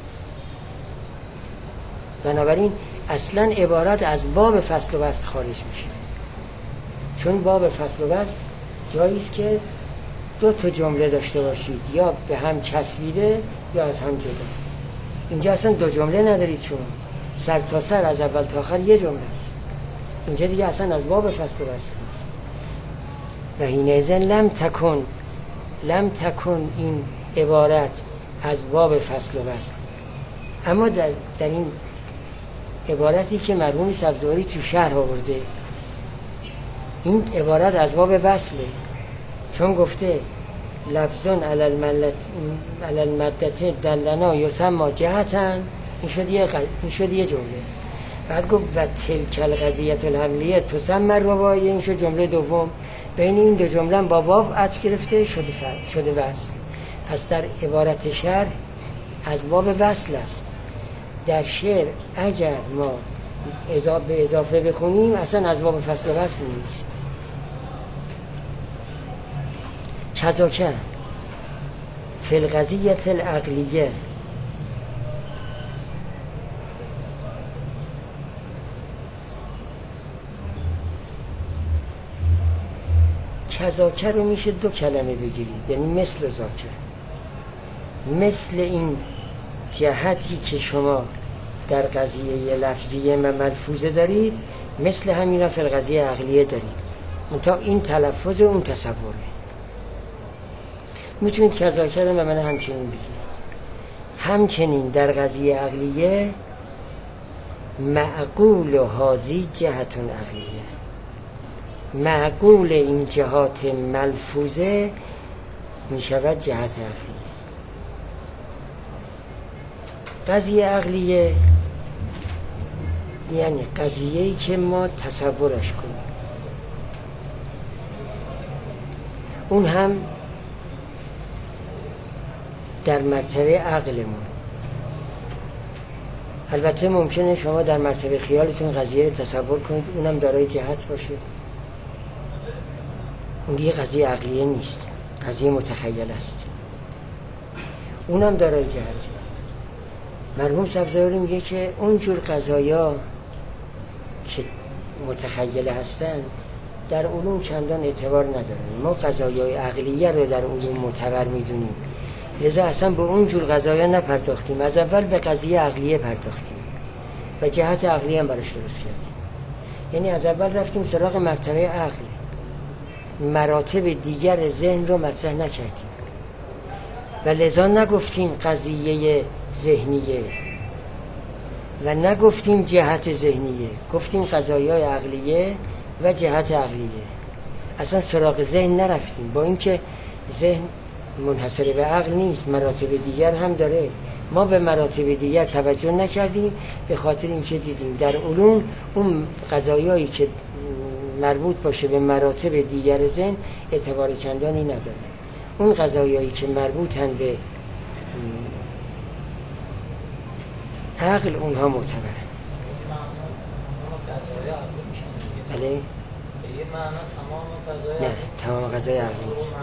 بنابراین اصلا عبارت از باب فصل و وصل خارج میشه، چون باب فصل و وصل جایی است که دو تا جمله داشته باشید، یا به هم چسبیده یا از هم جدا. اینجا اصلا دو جمله ندارید شما، سر تا سر از اول تا آخر یه جمله است. اینجا دیگه اصلا از باب فصل و وصل نیست. و حینئذ لم تکن لم تکن این عبارت از باب فصل و وصل. اما در, در این عبارتی که مرحوم سبزواری تو شرح آورده، این عبارت از باب وصله، چون گفته لفظون علی الملت علی المدت دلنا یسمى جهتن، این شد یه ق... این شد یه جمله. بعد گفت و تلک القضیه الحملیه تسمى رباعیه، این شد جمله دوم. بین این دو جمله با واو عطف گرفته شده ف... شده وصل. پس در عبارت شرح از باب وصل است. در شعر اگر ما اضافه به اضافه بخونیم اصلا از باب فصل و وصل نیست. کذاکه فی القضیة العقلیه، کذاکه رو میشه دو کلمه بگیرید، یعنی مثل ذاکه، مثل این جهتی که شما در قضیه لفظیه و ملفوظه دارید، مثل همینا فی القضیه عقلیه دارید. منتها این تلفظ اون تصوره. میتونید کذاکه رو به من همچنین بگیرید. همچنین در قضیه عقلیه معقول هازی جهتون عقلیه، معقول این جهات ملفوظه میشود جهت عقلیه. قضیه عقلیه یعنی قضیه‌ای که ما تصورش کنیم، اون هم در مرتبه عقلمون. البته ممکنه شما در مرتبه خیالتون قضیه رو تصور کنید اونم دارای جهت باشه، اون دیگه قضیه عقلیه نیست، قضیه متخیل است، اونم دارای جهت. مرحوم سبزواری میگه که اونجور قضایا که متخیل هستن در علوم چندان اعتبار ندارن. ما قضایای عقلیه رو در علوم معتبر میدونیم، لذا اصلا به اونجور قضایا نپرداختیم، از اول به قضیه عقلیه پرداختیم و جهت عقلیه هم براش درست کردیم. یعنی از اول رفتیم سراغ مرتبه عقل، مراتب دیگر ذهن رو مطرح نکردیم و لذا نگفتیم قضیه ذهنیه و نگفتیم جهت ذهنیه، گفتیم قضایای عقلیه و جهت عقلیه. اصلا سراغ ذهن نرفتیم، با اینکه ذهن منحصر به عقل نیست، مراتب دیگر هم داره. ما به مراتب دیگر توجه نکردیم به خاطر اینکه دیدیم در علوم اون قضایایی که مربوط باشه به مراتب دیگر ذهن اعتبار چندانی نداره. اون قضایایی که مربوطن به عقل اونها معتبرن. بله؟ به یه معنی تمام قضای نه، تمام قضای عقل نیست.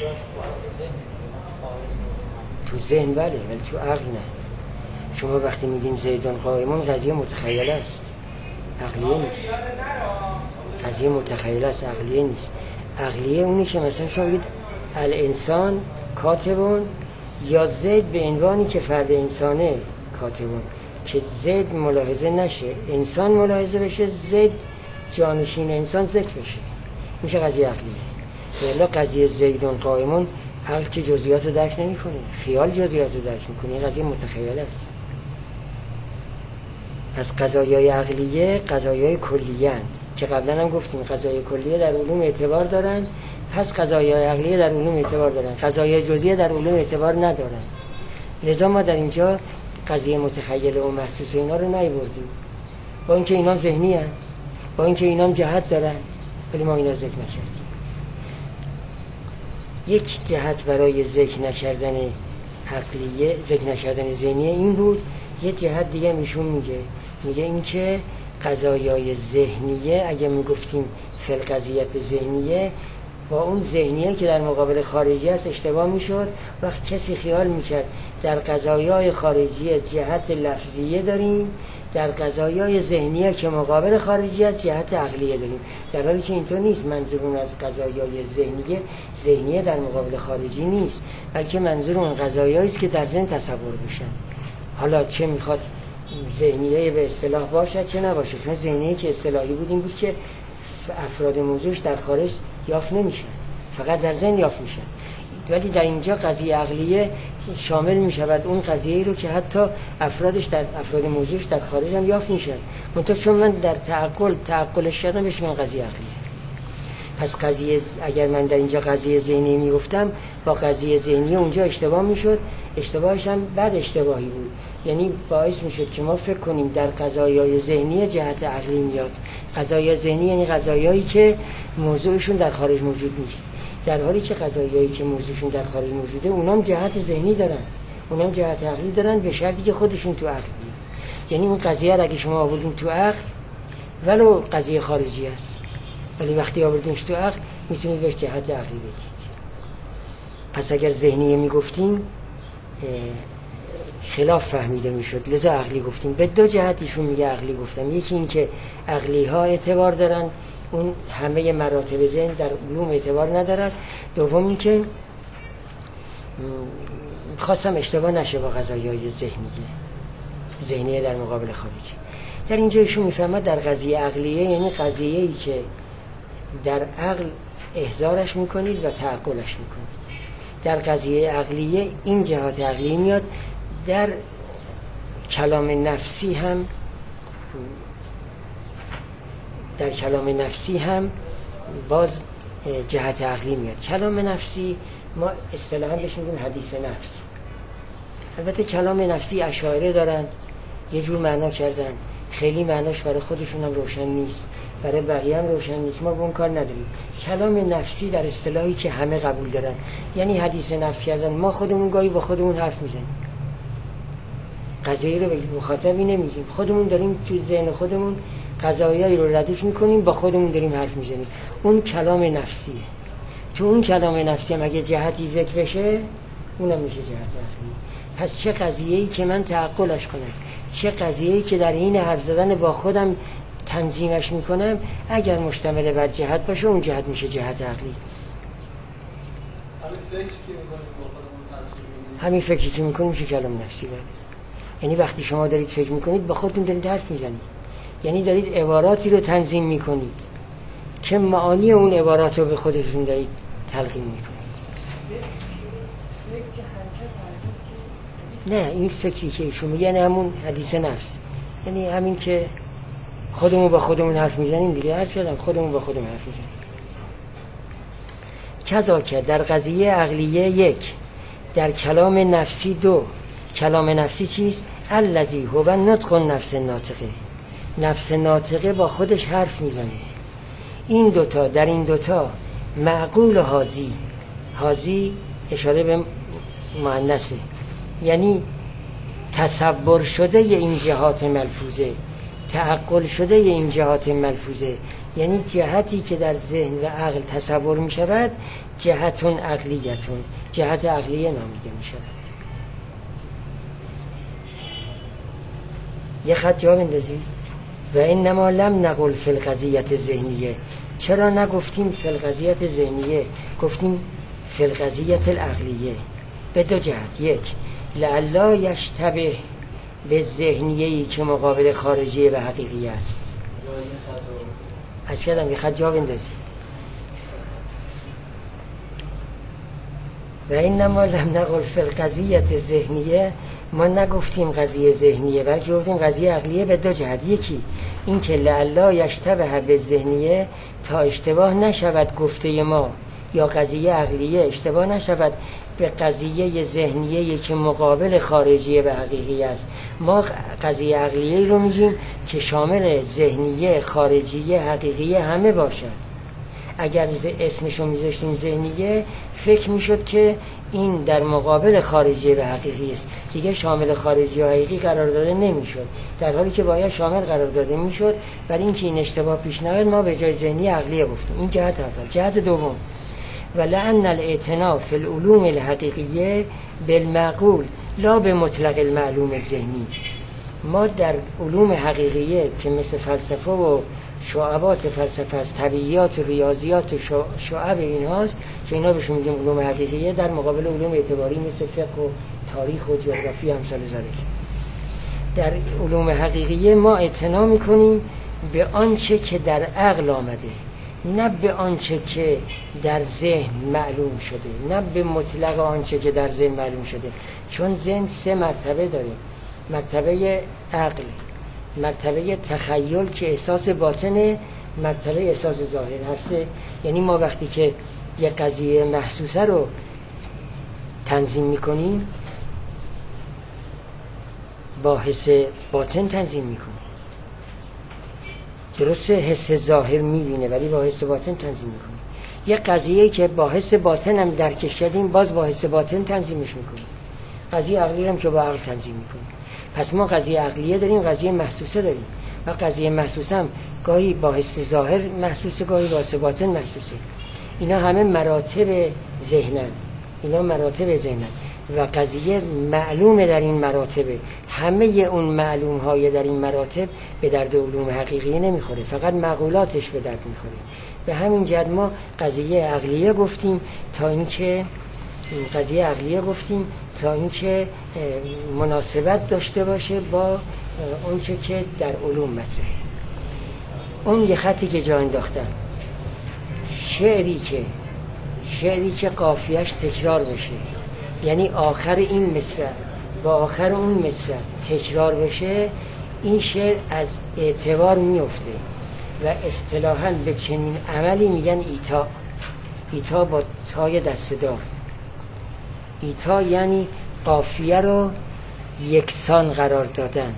تو ذهن بله، ولی تو عقل نه. شما وقتی میگین زیدون قائمون قضیه متخیله است، عقلیه نیست. قضیه متخیله است، عقلیه نیست. عقلیه اونی که مثلا شما بگید الانسان کاتبون، یا زید به عنوانی که فرد انسانه کاتبون، که زید ملاحظه نشه انسان ملاحظه بشه، زید جانشین انسان ذکر بشه، میشه قضیه عقلیه. ولی قضیه زیدون قائمون عقل که جزئیات رو درک نمی کنه، خیال جزئیات رو درک میکنه، این قضیه متخیله است. پس قضایای عقلیه قضایای کلیه اند که قبلا هم گفتیم قضایای کلیه در علوم اعتبار دارن، پس قضایای عقلیه در علوم اعتبار دارن، قضایای جزئیه در علوم اعتبار ندارن. لذا ما در اینجا قضیه متخیله و محسوس اینا رو نیاوردیم، با اینکه اینام ذهنی هست، با اینکه اینام جهت دارن، ولی ما اینا رو ذکر نکردیم. یک جهت برای ذکر نکردن عقلیه، ذکر نکردن ذهنیه این بود. یک جهت دیگه میشون میگه میگه این که قضایای ذهنیه اگه میگفتیم فی القضیت ذهنیه، با اون ذهنیه که در مقابل خارجی است اشتباه میشد. وقت کسی خیال میکرد در قضایای خارجی جهت لفظیه داریم، در قضایای ذهنیه که مقابل خارجیت جهت عقلیه داریم، در حالی که اینطور نیست. منظور اون از قضایای ذهنیه ذهنیه در مقابل خارجی نیست، بلکه منظور اون قضایایی است که در ذهن تصور میشن. حالا چه میخواد ذهنیه به اصطلاح باشد چه نباشه، چون ذهنیه که اصطلاحی بود این بود که افراد موضوعش در خارج یافت نمیشن، فقط در ذهن یافت میشن. ولی در اینجا قضیه عقلیه شامل میشود اون قضیه‌ای رو که حتی افرادش در افراد موضوعش در خارج هم یافت میشن، منتها چون من در تعقل تعقلش کردم بهش میگن قضیه عقلیه. پس قضیه اگر من در اینجا قضیه ذهنی میگفتم با قضیه ذهنی اونجا اشتباه میشد، اشتباهش هم بد اشتباهی بود، یعنی باعث میشد که ما فکر کنیم در قضایای ذهنی جهت عقلی میاد. قضایای ذهنی یعنی قضایایی که موضوعشون در خارج موجود نیست، در حالی که قضایایی که موضوعشون در خارج موجوده اونام جهت ذهنی دارن، اونام جهت عقلی دارن، به شرطی که خودشون تو عقل بیان. یعنی اون قضیه را اگه شما آوردین تو عقل ولو قضیه خارجی است، ولی وقتی آوردینش تو عقل میتونید بهش جهت عقلی بدید. پس اگر ذهنیه میگفتیم خلاف فهمیده میشد، لذا عقلی گفتیم. به دو جهتیشون میگه عقلی گفتم، یکی این که عقلی ها اعتبار دارن، اون همه مراتب ذهن در علوم اعتبار ندارد. دوم این که خواستم اشتباه نشه با قضایای ذهنیه ذهنیه در مقابل خارجی. در اینجا ایشون میفهمد در قضیه عقلیه یعنی قضیه‌ای که در عقل احضارش میکنید و تعقلش میکنید. در قضیه عقلیه این جهات عقلی میاد، در کلام نفسی هم در کلام نفسی هم باز جهت عقلی میاد. کلام نفسی ما اصطلاحاً بهش میگیم حدیث نفس. البته کلام نفسی اشاعره دارند یه جور معنا کردن، خیلی معناش برای خودشون هم روشن نیست، برای بقیه هم روشن نیست، ما به اون کار نداریم. کلام نفسی در اصطلاحی که همه قبول دارن یعنی حدیث نفس کردن. ما خودمون گاهی با خودمون حرف میزنیم، قضیه رو به مخاطبی نمیگیم، خودمون داریم تو ذهن خودمون قضایایی رو ردیف میکنیم، با خودمون داریم حرف میزنیم. اون کلام نفسیه. تو اون کلام نفسی هم اگه جهتی ذکر بشه اونم میشه جهت عقلی. پس چه قضیه‌ای که من تعقلش کنم، چه قضیه‌ای که در این حرف زدن با خودم تنظیمش میکنم، اگر مشتمل بر جهت باشه اون جهت میشه جهت عقلی. همین فکری که میکنیم میشه کلام نفسی. بله. یعنی وقتی شما دارید فکر میکنید با خودتون دارید حرف میزنید، یعنی دارید عباراتی رو تنظیم میکنید که معانی اون عبارات رو به خودتون دارید تلقین میکنید. نه این فکری که ایشون میگه یعنی همون حدیث نفس، یعنی همین که خودمون با خودمون حرف میزنیم دیگه. عرض کردم خودمون با خودمون حرف میزنیم. کذا که در قضیه عقلیه یک، در کلام نفسی دو. کلام نفسی چیست؟ الذی هو نطق النفس الناطقه، نفس ناطقه با خودش حرف میزنه. این دوتا در این دوتا معقول حاضی، حاضی اشاره به مؤنثه، یعنی تصور شده این جهات ملفوظه، تعقل شده این جهات ملفوظه، یعنی جهتی که در ذهن و عقل تصور می شود جهتون عقلیتون، جهت عقلیه نامیده می شود. یه خط جا بندازید. و انما لم نقل فی القضیت ذهنیه. چرا نگفتیم فی القضیت ذهنیه، گفتیم فی القضیت العقلیه؟ به دو جهت. یک، لعلا یشتبه به ذهنیه‌ای که مقابل خارجی و حقیقی است. از کردم یه خط جا بندازید. و انما لم نقل فی القضیت ذهنیه، ما نگفتیم قضیه ذهنیه بلکه گفتیم قضیه عقلیه به دو جهت. یکی این که لعلا یشتبه به ذهنیه، تا اشتباه نشود گفته ما یا قضیه عقلیه اشتباه نشود به قضیه ذهنیه که مقابل خارجیه و حقیقی است. ما قضیه عقلیه رو میگیم که شامل ذهنیه، خارجیه، حقیقیه همه باشد. اگر اسمشو میذاشتیم ذهنیه فکر میشد که این در مقابل خارجی و حقیقی است، دیگه شامل خارجی و حقیقی قرار داده نمیشد، در حالی که باید شامل قرار داده میشد. برای اینکه این اشتباه پیش نیاد ما به جای ذهنی عقلیه گفتیم. این جهت اول. جهت دوم، ولأن الاعتناء فی العلوم الحقیقیه بالمعقول لا به مطلق المعلوم ذهنی. ما در علوم حقیقیه که مثل فلسفه و شعبات فلسفه است، طبیعیات و ریاضیات و شعب این هاست که اینا بهشون میگیم علوم حقیقیه، در مقابل علوم اعتباری مثل فقه و تاریخ و جغرافی همثال ذالک. در علوم حقیقیه ما اعتنا میکنیم به آنچه که در عقل آمده، نه به آنچه که در ذهن معلوم شده، نه به مطلق آنچه که در ذهن معلوم شده. چون ذهن سه مرتبه داره: مرتبه عقل، مرتبه تخیل که احساس باطنه، مرتبه احساس ظاهر. هر سه. یعنی ما وقتی که یه قضیه محسوسه رو تنظیم میکنیم با حس باطن تنظیم میکنیم. درسته حس ظاهر میبینه ولی با حس باطن تنظیم میکنیم. یه قضیه‌ای که با حس باطن هم درکش کردیم باز با حس باطن تنظیمش میکنیم. قضیه عقلی هم که با عقل تنظیم میکنیم. پس ما قضیه عقلیه داریم، قضیه محسوسه داریم و قضیه محسوسه هم گاهی با حس ظاهر محسوسه، گاهی با حس باطن محسوسه. اینا همه مراتب ذهنن، اینا مراتب ذهنن و قضیه معلومه در این مراتب. همه اون معلوم های در این مراتب به درد علوم حقیقی نمیخوره، فقط معقولاتش به درد میخوره. به همین جهت ما قضیه عقلیه گفتیم تا اینکه قضیه عقلیه گفتیم تا اینکه مناسبت داشته باشه با اونچه که در علوم مطرحه. اون یه خطی که جا انداختم، شعری که شعری که قافیه‌اش تکرار بشه، یعنی آخر این مصرع با آخر اون مصرع تکرار بشه، این شعر از اعتبار میفته و اصطلاحاً به چنین عملی میگن ایتا. ایتا با تای دسته‌دار. ایتا یعنی قافیه رو یکسان قرار دادن.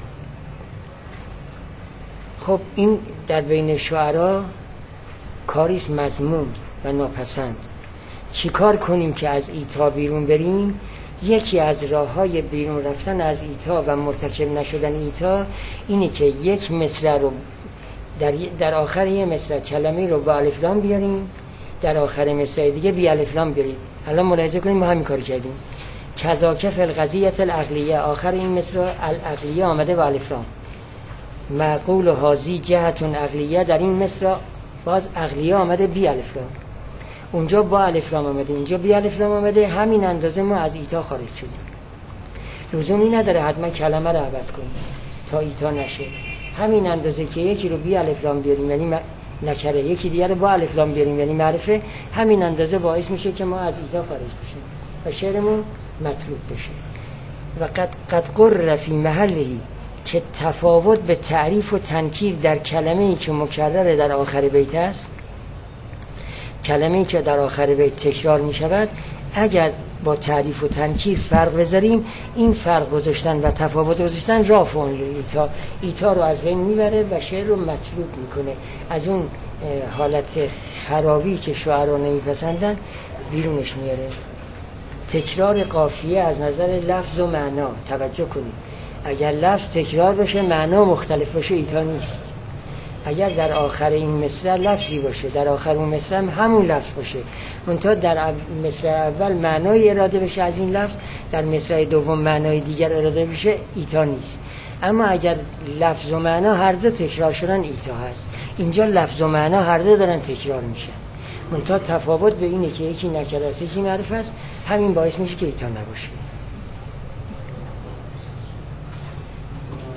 خب این در بین شعرا کاریست مذموم و ناپسند. چی کار کنیم که از ایتا بیرون بریم؟ یکی از راه‌های بیرون رفتن از ایتا و مرتکب نشدن ایتا اینه که یک مصرع رو در, در آخر یه مصرع کلمه رو با الف لام بیاریم، در آخر مصرع دیگه بی الف لام بیاریم. الان ملاحظه کنیم ما همین کار کردیم. کذاک فی القضیة العقلیه، آخر این مصرع العقلیه آمده با الف لام. معقول هازی جهتون عقلیه، در این مصرع باز عقلیه آمده بی الف لام. اونجا با الف لام آمده، اینجا بی الف لام آمده. همین اندازه ما از ایتا خارج شدیم. لزومی نداره حتما کلمه رو عوض کنیم تا ایتا نشه. همین اندازه که یکی رو بی الف لام بیاریم یعنی نکره، یکی دیگه رو با الف لام بیاریم یعنی معرفه، همین اندازه باعث میشه که ما از ایتا خارج بشیم و شعرمون مطلوب بشه. و قد قد قرر فی محلهی، که تفاوت به تعریف و تنکیر در کلمه‌ای که مکرر در آخر بیت است، کلمه‌ای که در آخر بیت تکرار می شود، اگر با تعریف و تنکیر فرق بذاریم، این فرق گذاشتن و تفاوت گذاشتن رافع ایتا ایتا رو از بین میبره و شعر رو مطلوب میکنه، از اون حالت خرابی که شعرا نمیپسندن بیرونش میاره. تکرار قافیه از نظر لفظ و معنا توجه کنید. اگر لفظ تکرار بشه معنا مختلف باشه ایتا نیست. اگر در آخر این مصرع لفظی باشه، در آخر اون مصرع هم همون لفظ باشه، منتها در مصرع اول معنای اراده بشه از این لفظ، در مصرع دوم معنای دیگر اراده بشه، ایتا نیست. اما اگر لفظ و معنا هر دو تکرار شدن ایتا هست. اینجا لفظ و معنا هر دو دارن تکرار میشن، منتها تفاوت به اینه که یکی نکره است یکی معرفه است، همین باعث میشه که ایتا نباشه.